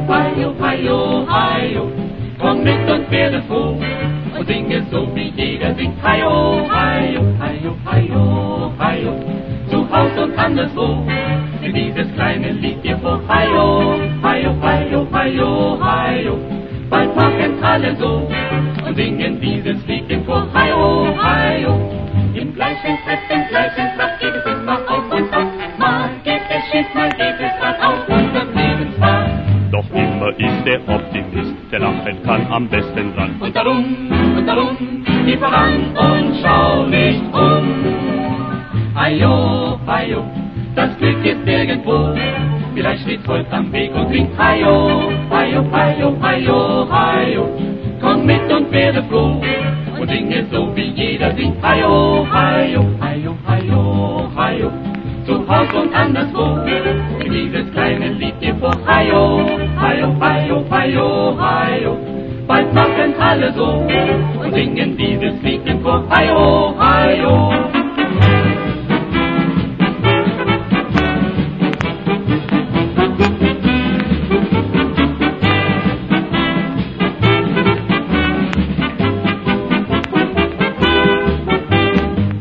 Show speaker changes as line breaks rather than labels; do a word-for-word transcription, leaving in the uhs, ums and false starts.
heio, heio, heio. Komm mit und werde froh und singe so wie jeder singt. Heio, heio, heio, heio, heio. Zu Haus und anderswo in dieses kleine Lied dir vor. Heio, heio, heio, heio, heio. Bald machen's alle so und singen dieses Lied dir vor. Heio, heio. Im gleichen Treff, im gleichen Trab geht es immer auf und ab. Mal geht es schief, mal geht es grad auf unserem Lebensweg.
Doch immer ist der Optimist, der lachen kann am besten dran.
Und darum, und darum, geh voran und schau nicht um. Heio, heio, das Glück ist irgendwo. Vielleicht steht Volk am Weg und singt. Heio, heio, heio, heio, heio. Komm mit und werde froh und singe so wie jeder singt. Heio, heio, heio, heio, heio. Zu Haus und anderswo in dieses kleine Lied dir vor. Heio, heio, heio, heio, heio. Bald machen's alle so und singen dieses Lied dir vor. Heio, heio.